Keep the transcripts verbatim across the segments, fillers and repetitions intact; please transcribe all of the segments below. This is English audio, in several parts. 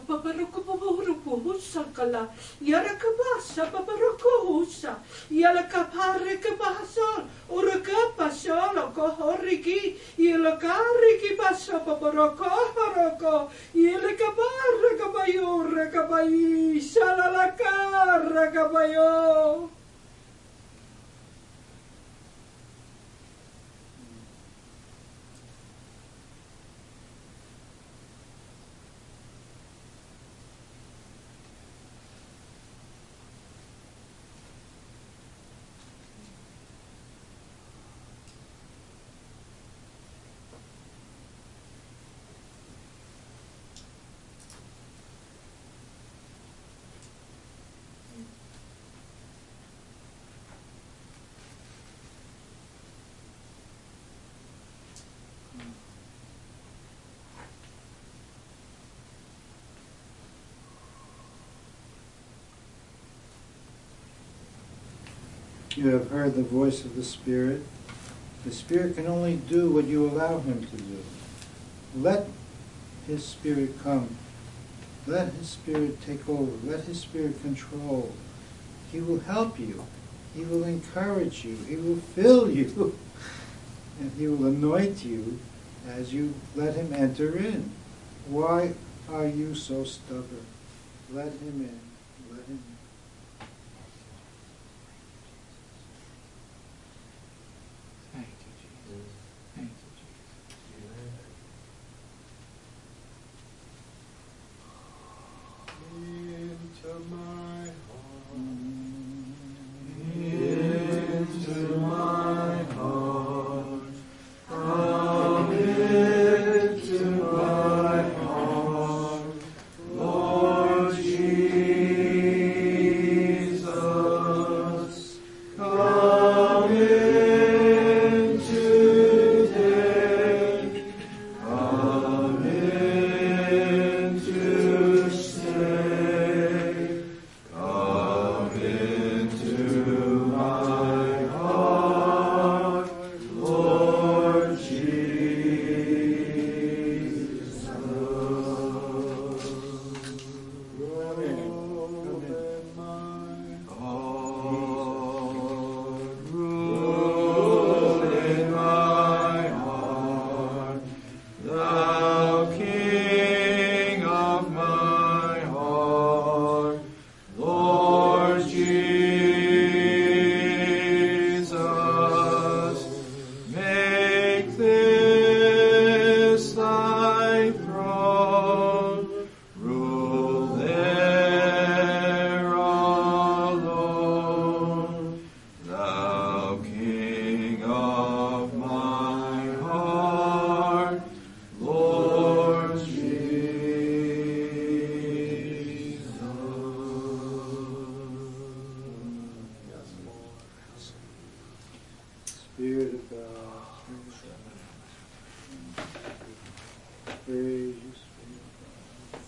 paparukupurupuhusa kala. Yarakabasa paparukuhusa. Yalakaparekabasa. Urakapasolo kohoriki. Yalakariki basa paparukohoroko. Yalakaparakabayo rakabayi. Salalakabarakabayo. You have heard the voice of the Spirit. The Spirit can only do what you allow Him to do. Let His Spirit come. Let His Spirit take over. Let His Spirit control. He will help you. He will encourage you. He will fill you. And He will anoint you as you let Him enter in. Why are you so stubborn? Let Him in. Let Him in. Spirit of God, praise you, Spirit of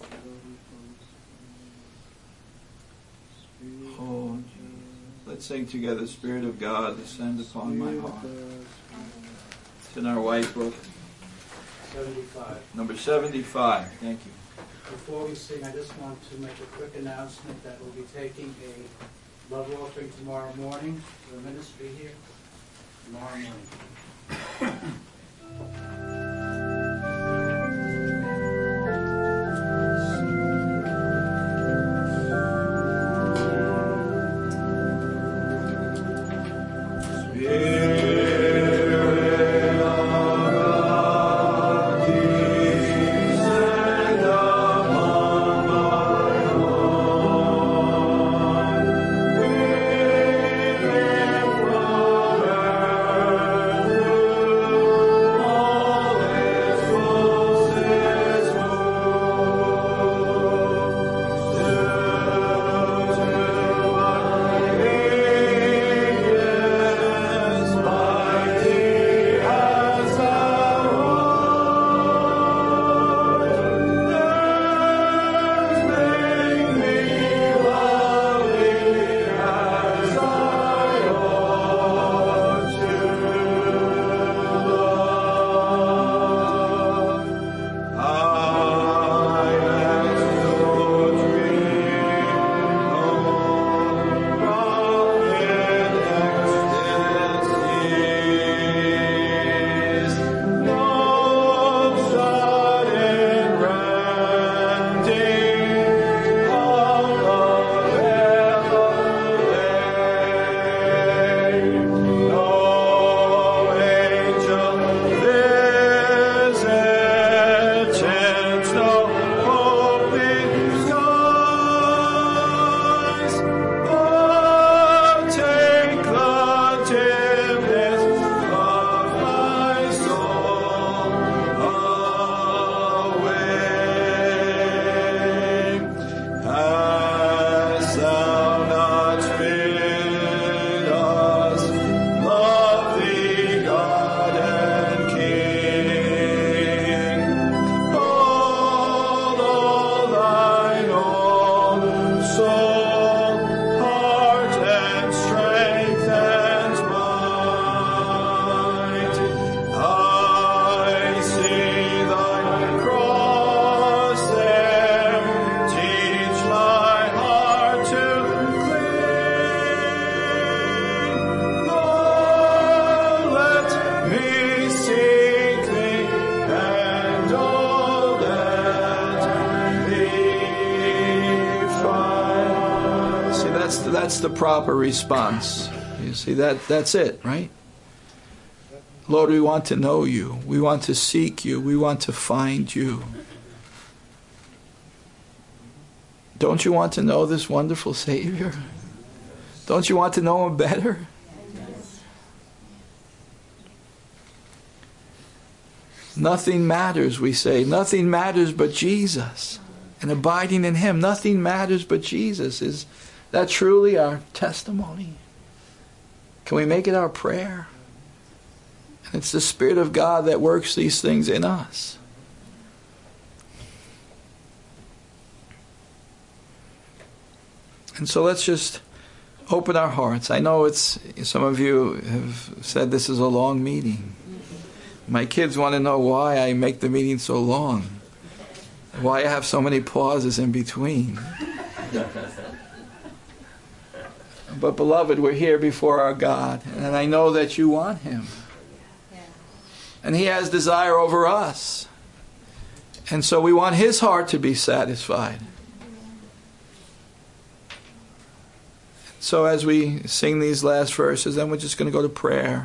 God. Oh, let's sing together, Spirit of God, descend upon my heart. It's in our white book. seventy-five. Number seventy-five. Thank you. Before we sing, I just want to make a quick announcement that we'll be taking a love offering tomorrow morning for the ministry here. Tomorrow morning. Oh That's the proper response. You see, that that's it, right? Lord, we want to know you. We want to seek you. We want to find you. Don't you want to know this wonderful Savior? Don't you want to know him better? Nothing matters, we say. Nothing matters but Jesus. And abiding in him. Nothing matters but Jesus. Is that truly our testimony? Can we make it our prayer? And it's the Spirit of God that works these things in us. And so let's just open our hearts. I know it's some of you have said this is a long meeting. My kids want to know why I make the meeting so long. Why I have so many pauses in between. But beloved, we're here before our God, and I know that you want him. And he has desire over us. And so we want his heart to be satisfied. So as we sing these last verses, then we're just going to go to prayer.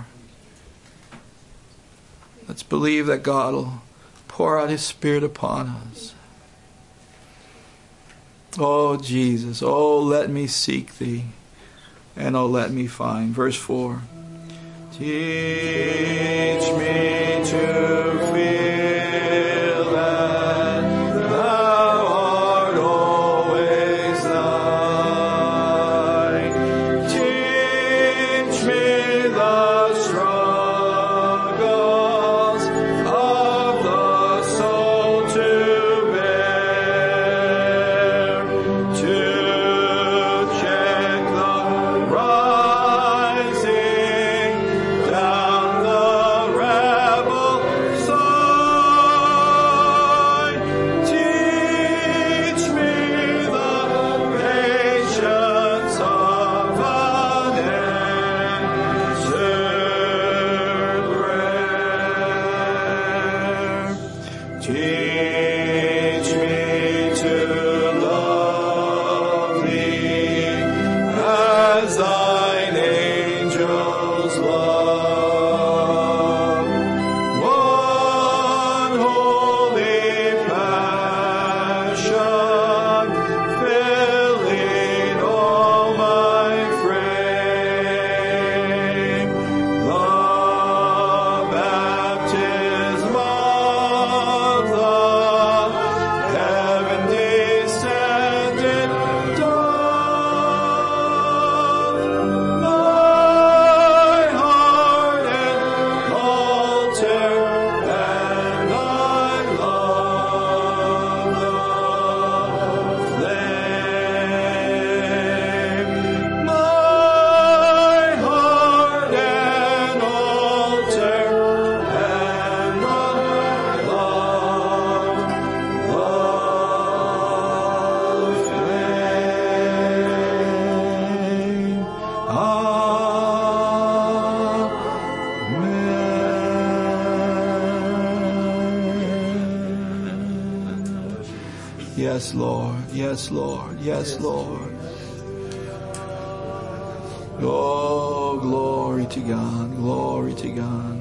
Let's believe that God will pour out his Spirit upon us. Oh, Jesus, oh, let me seek thee, and oh, let me find. Verse four. Teach me to feel that thou art always thine. Teach me the struggles of the soul to bear, to check the rising down the rebel side. Teach me the patience of an answered prayer. Teach me to love thee as thine angels love. One holy passion filling all my frame. The baptism of the heaven descended dove. My heart and altar, and I love the flame. My heart and altar, and I love the flame. Amen. Yes, Lord. Yes, Lord. Yes, Lord. Oh, glory to God. Glory to God.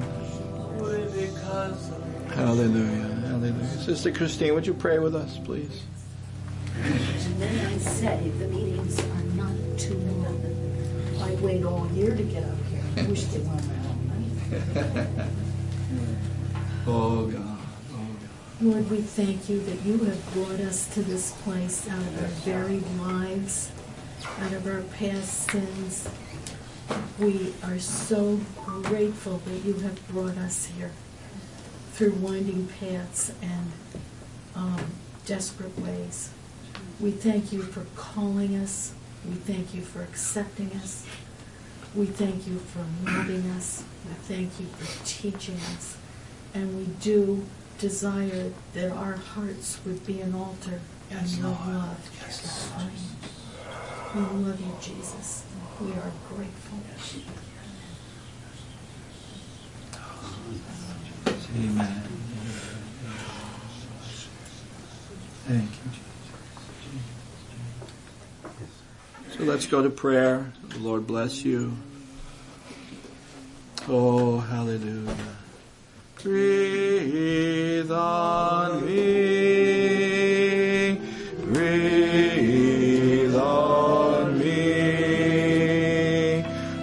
Hallelujah. Hallelujah. Sister Christine, would you pray with us, please? And then I say the meetings are not too long. I wait all year to get up here. I wish they weren't all night. Oh, God. Lord, we thank you that you have brought us to this place out of our varied lives, out of our past sins. We are so grateful that you have brought us here through winding paths and um, desperate ways. We thank you for calling us. We thank you for accepting us. We thank you for loving us. We thank you for teaching us. And we do desire that our hearts would be an altar and your love is the flame. We love you, Jesus. We are grateful. Amen. Thank you, Jesus. So let's go to prayer. The Lord bless you. Oh, hallelujah. Breathe on me. Breathe on me.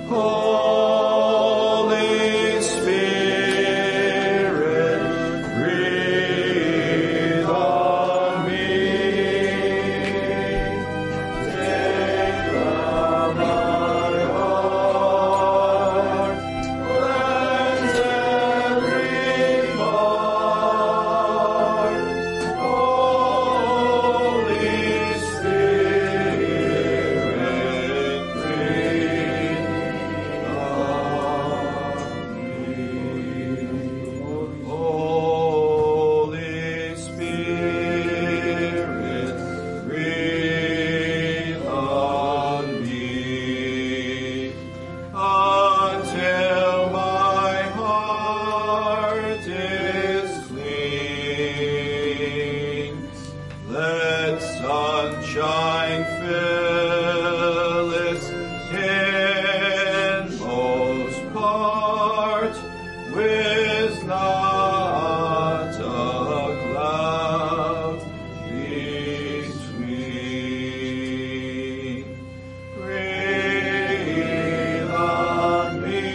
Holy Spirit, breathe on me. Take from my heart, cleanse every part. Holy Spirit, breathe on me. Holy Spirit, breathe on me until my heart is clean. Let sunshine fill its inmost part with not a cloud between. Breathe on me.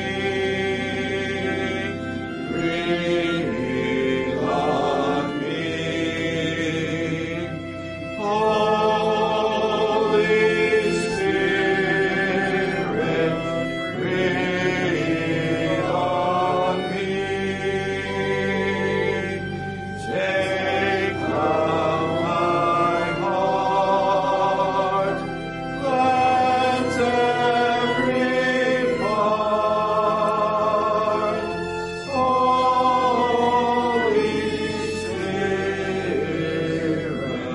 Breathe on me. Holy Spirit, breathe on me. Take from my heart, cleanse every part. Holy Spirit,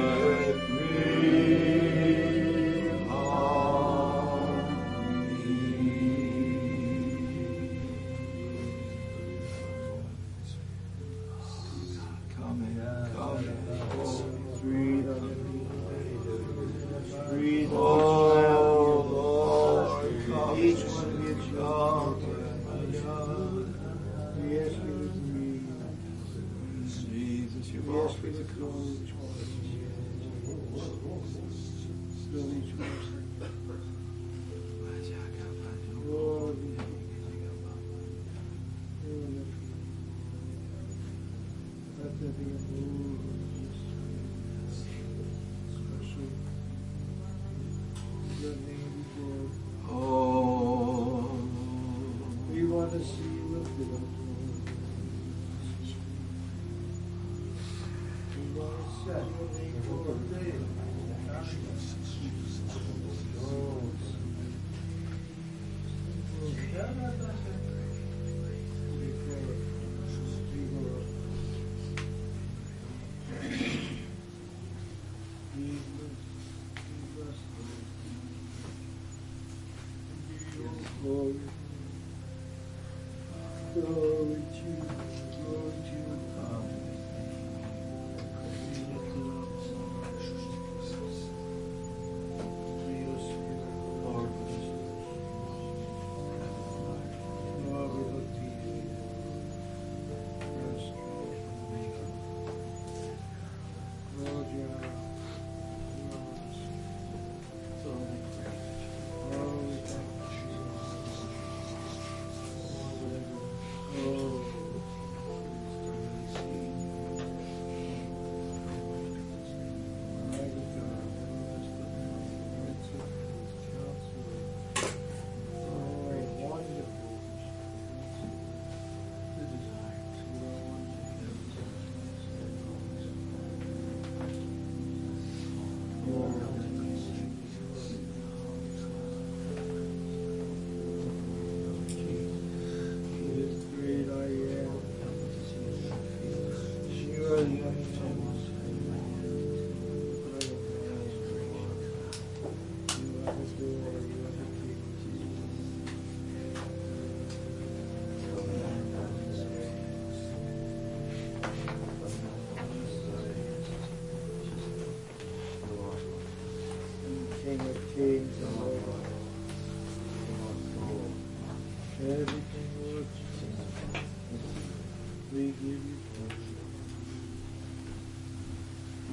breathe on me. Come in, come in. Breathe on me. Breathe Oh, on Lord, each come. one of your children. We ask you to breathe. Jesus, you've We ask you always to close each one. Fill each one. Lord, we thank you. Let there be a move of this special. Your name be glorified. Oh, We want to see you lifted up, Lord. We want to set your name forth. Glory, glory to you, glory to you. Lord, we look to you. Yes, Lord, you are. Oh, we thank you. Oh, mighty God, Prince of Peace, Counselor. Oh, wonderful. The desire to great I am. Surely I am. You are the door, you are the king. King of kings and Lord of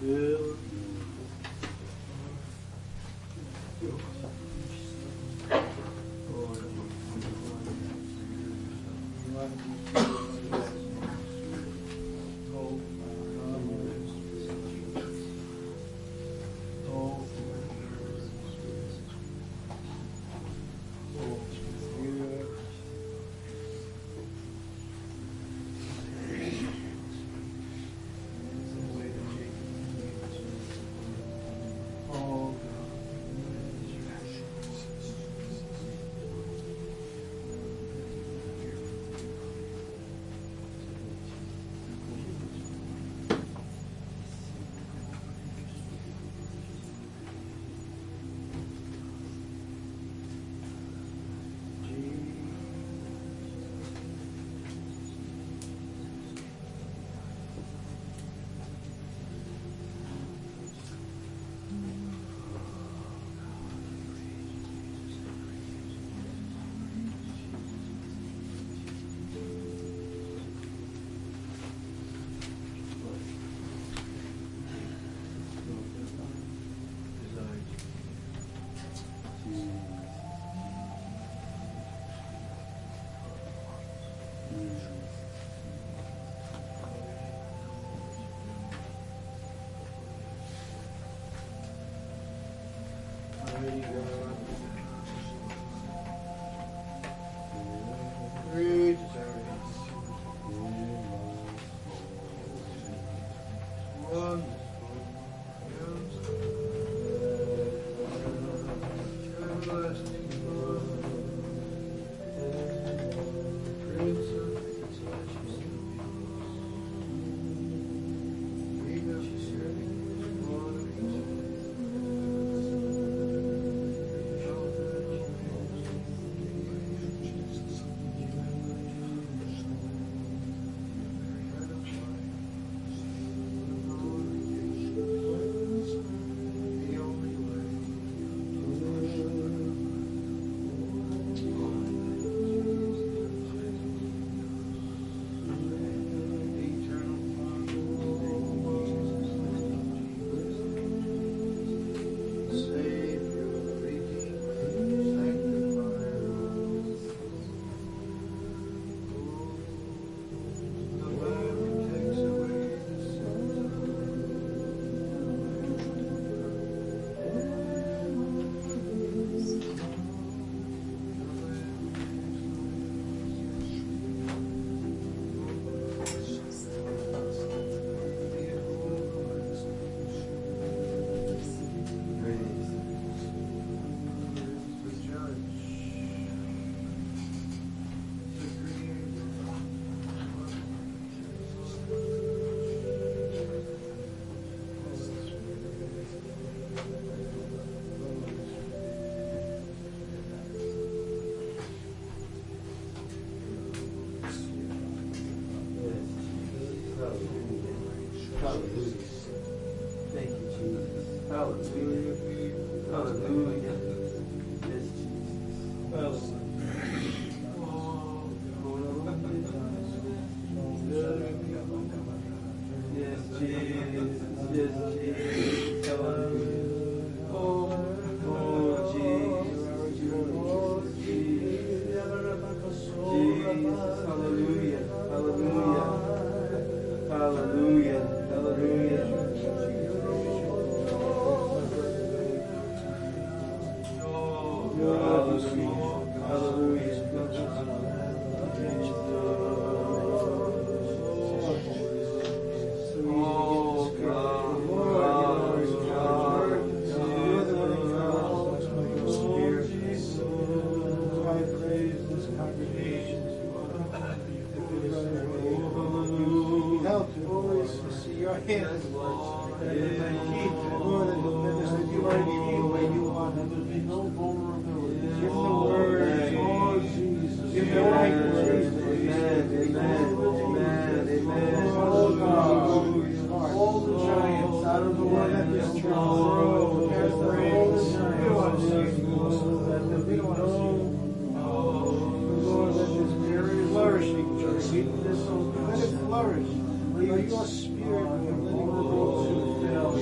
Let it flourish. May your spirit be able to fill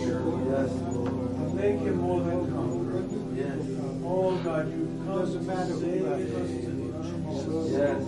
doesn't matter who left. Yes.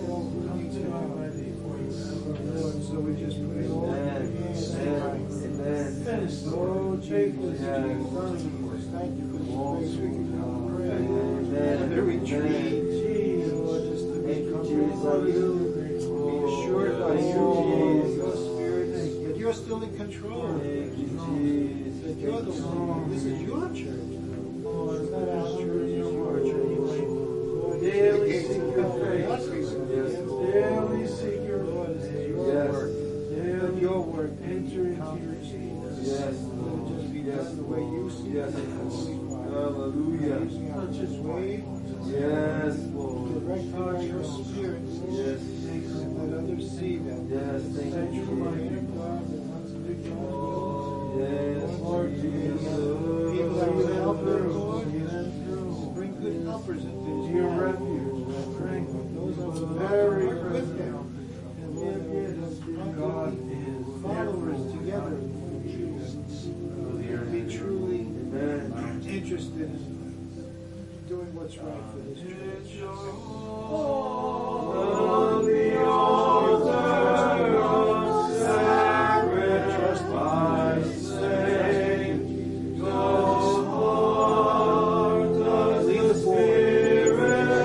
Lord, so we just pray all Amen. Amen. Lord Jesus, Yes. thank you for this place we can come and pray. Amen. And the retreat, Lord, just to Thank you, become Jesus. more like you, be assured by you, your Spirit, that you're still in control. Thank you, Jesus. That you're the one. This is your church. Lord, it's not our church, it's your church. Lord, daily seek your face. Yes, Lord. Daily seek your Lord. This is your Yes. work. Let your work enter into your Jesus. Yes, Let it Lord. just be Yes, done the way you see Yes, it. Holy Father. Hallelujah. Touch his way. Yes, Lord. Direct by your Spirit. Yes. And let others see that. Yes, thank you, Thank you, Jesus. man of God, that wants to do your will. Yes, Lord Jesus. Jesus. People that will help them, Lord. Bring good helpers into your refuge. Bring those that will very work with them. And Lord, God is followers together. Be truly interested in doing what's right for this church. On the altar of sacrifice, say, the heart of the Spirit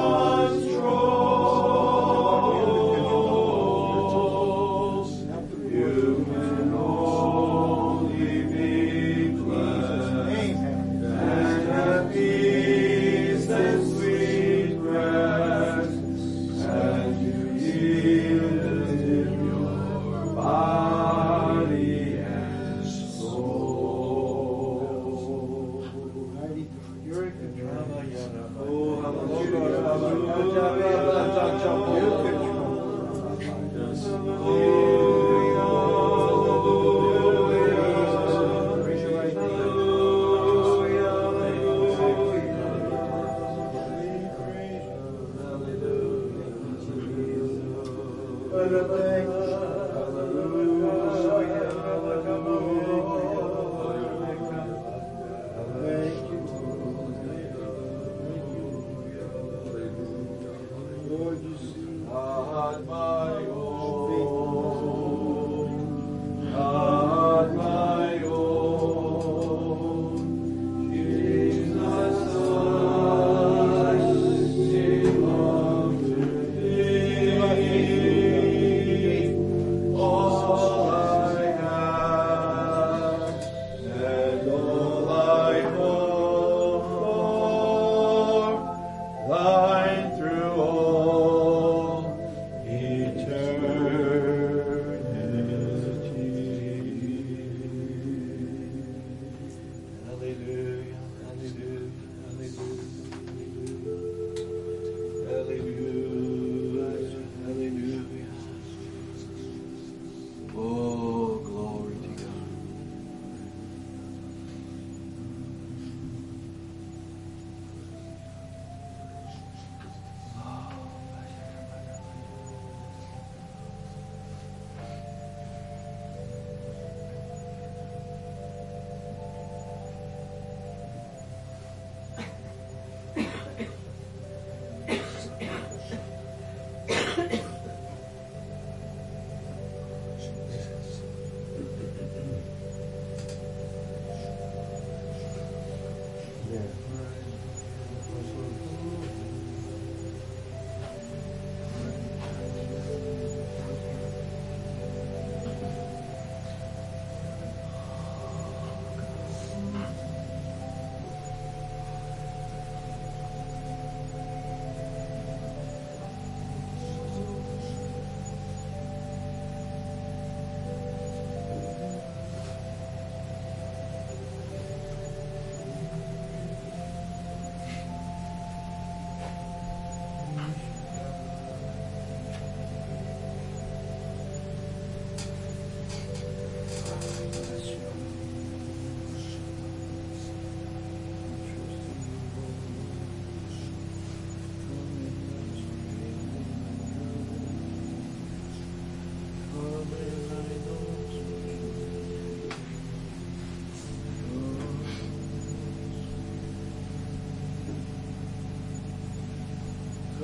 controls. You can only be blessed and have peace and sweet rest, and you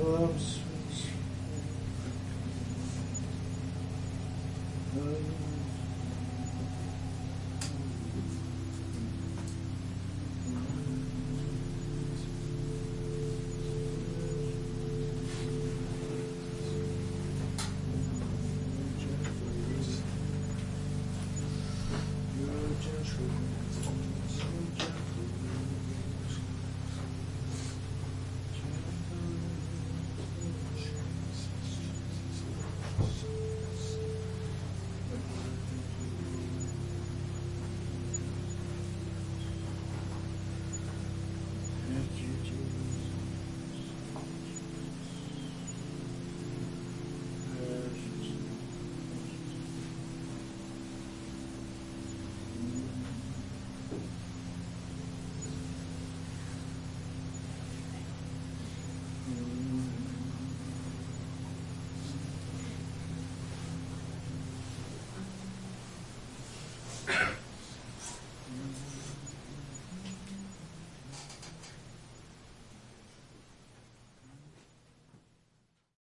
Jerusalem's